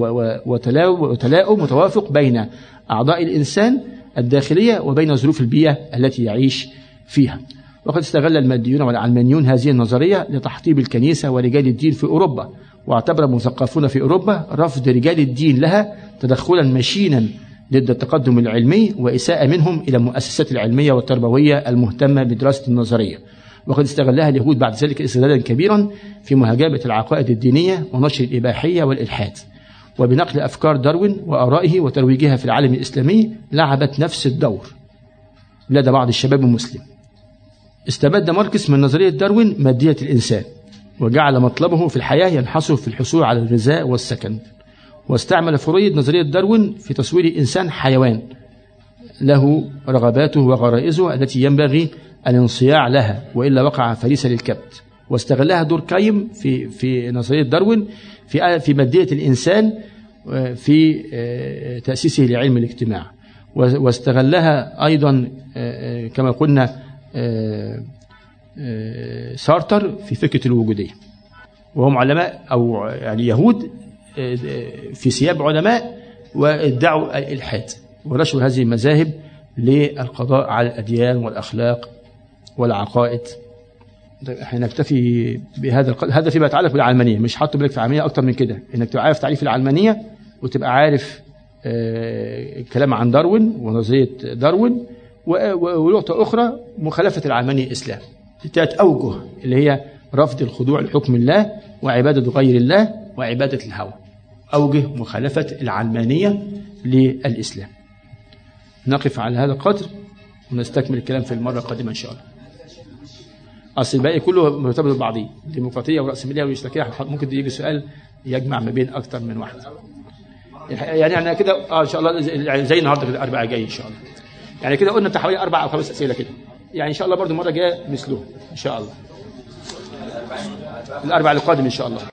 وتلاؤم وتوافق بين أعضاء الإنسان الداخلية وبين ظروف البيئة التي يعيش فيها. وقد استغل الماديون والعلمانيون هذه النظرية لتحطيم الكنيسة ورجال الدين في أوروبا، واعتبر المثقفون في أوروبا رفض رجال الدين لها تدخلا مشينا ضد التقدم العلمي وإساءة منهم إلى المؤسسات العلمية والتربوية المهتمة بدراسة النظرية. وقد استغلها اليهود بعد ذلك استغلالا كبيرا في مهاجمة العقائد الدينية ونشر الإباحية والإلحاد. وبنقل أفكار داروين وآرائه وترويجها في العالم الإسلامي لعبت نفس الدور لدى بعض الشباب المسلم. استبد ماركس من نظرية داروين مادية الإنسان، وجعل مطلبه في الحياة ينحصر في الحصول على الغذاء والسكن. واستعمل فرويد نظرية داروين في تصوير الإنسان حيوان له رغباته وغرائزه التي ينبغي الانصياع لها، وإلا وقع فريسة للكبت. واستغلها دوركايم في في نظرية داروين في في مادية الإنسان في تأسيسه لعلم الاجتماع. واستغلها أيضا كما قلنا سارتر في فكرة الوجودية، وهم علماء أو يعني يهود في ثياب علماء وادعوا الإلحاد ونشروا هذه المذاهب للقضاء على الأديان والأخلاق والعقائد. احنا نكتفي بهذا القدر. هذا فيما يتعلق بالعلمانية، مش حاطه بالك في العلمانية أكتر من كده، إنك تبقى عارف تعريف العلمانية وتبقى عارف الكلام عن داروين ونظرية داروين. ونقطة أخرى مخالفة العلمانية الإسلام، ثلاث أوجه اللي هي رفض الخضوع لحكم الله وعبادة غير الله وعبادة الهوى، أوجه مخالفة العلمانية للإسلام. نقف على هذا القدر ونستكمل الكلام في المرة القادمة إن شاء الله. أصل الباقي كله مرتبط ببعضيه، ديمقراطية ورأسمالية واشتراكية. ممكن يجي سؤال يجمع ما بين أكثر من واحد. يعني أنا كده آه إن شاء الله زي النهارده كده الأربعاء جاي إن شاء الله. يعني كده قلنا بتاع حوالي أربع أو خمس أسئلة كده. يعني إن شاء الله برضو المرة الجاية مثله إن شاء الله. الأربعاء القادم إن شاء الله.